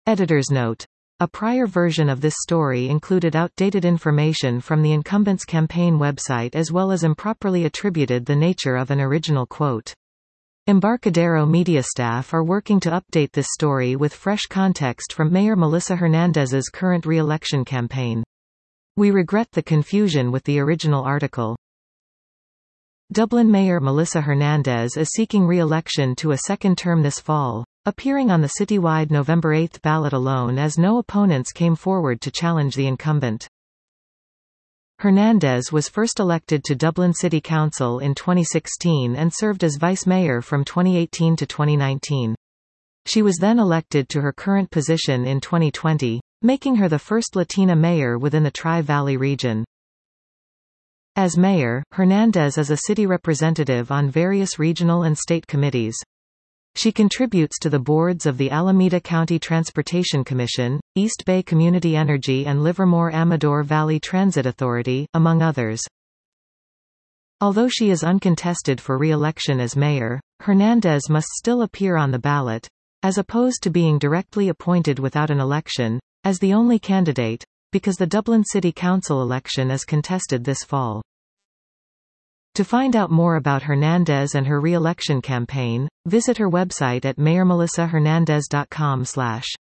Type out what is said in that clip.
Editor's note. A prior version of this story included outdated information from the incumbent's campaign website as well as improperly attributed the nature of an original quote. Embarcadero media staff are working to update this story with fresh context from Mayor Melissa Hernandez's current re-election campaign. We regret the confusion with the original article. Dublin Mayor Melissa Hernandez is seeking re-election to a second term this fall, appearing on the citywide November 8 ballot alone as no opponents came forward to challenge the incumbent. Hernandez was first elected to Dublin City Council in 2016 and served as vice mayor from 2018 to 2019. She was then elected to her current position in 2020, making her the first Latina mayor within the Tri-Valley region. As mayor, Hernandez is a city representative on various regional and state committees. She contributes to the boards of the Alameda County Transportation Commission, East Bay Community Energy and Livermore-Amador Valley Transit Authority, among others. Although she is uncontested for re-election as mayor, Hernandez must still appear on the ballot, as opposed to being directly appointed without an election, as the only candidate, because the Dublin City Council election is contested this fall. To find out more about Hernandez and her re-election campaign, visit her website at mayormelissahernandez.com/.